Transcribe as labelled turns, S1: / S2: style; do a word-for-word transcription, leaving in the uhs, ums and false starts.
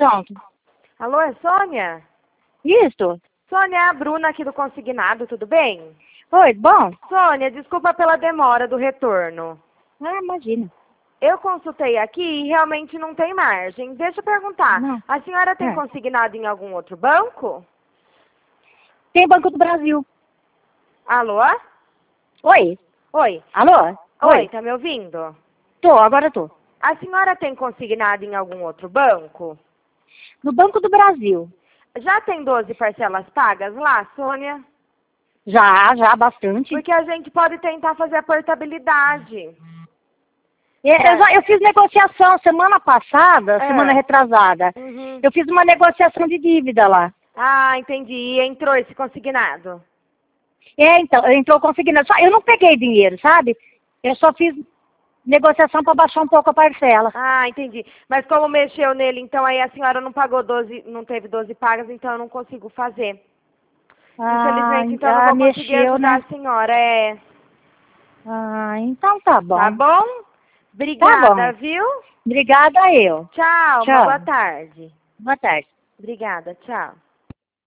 S1: Pronto.
S2: Alô, é Sônia?
S1: Isso.
S2: Sônia, é a Bruna aqui do Consignado, tudo bem?
S1: Oi, bom?
S2: Sônia, desculpa pela demora do retorno.
S1: Ah, imagina.
S2: Eu consultei aqui e realmente não tem margem. Deixa eu perguntar,
S1: Não.
S2: a senhora tem
S1: É.
S2: consignado em algum outro banco?
S1: Tem Banco do Brasil.
S2: Alô?
S1: Oi.
S2: Oi.
S1: Alô?
S2: Oi, tá me ouvindo?
S1: Tô, agora tô.
S2: A senhora tem consignado em algum outro banco?
S1: No Banco do Brasil.
S2: Já tem doze parcelas pagas lá, Sônia?
S1: Já, já, bastante.
S2: Porque a gente pode tentar fazer a portabilidade.
S1: É, eu, já, eu fiz negociação semana passada,
S2: É.
S1: semana retrasada.
S2: Uhum.
S1: Eu fiz uma negociação de dívida lá.
S2: Ah, entendi. E entrou esse consignado?
S1: É, então, entrou consignado. Só, eu não peguei dinheiro, sabe? Eu só fiz negociação para baixar um pouco a parcela.
S2: Ah, entendi. Mas como mexeu nele, então aí a senhora não pagou doze, não teve doze pagas, então eu não consigo fazer.
S1: Ah,
S2: Infelizmente, então eu não
S1: ah,
S2: vou conseguir
S1: mexeu,
S2: ajudar
S1: né?
S2: a senhora. É.
S1: Ah, então tá bom.
S2: Tá bom?
S1: Tá
S2: Obrigada,
S1: bom.
S2: viu?
S1: Obrigada eu.
S2: Tchau, uma
S1: Tchau.
S2: boa tarde.
S1: Boa tarde.
S2: Obrigada, tchau.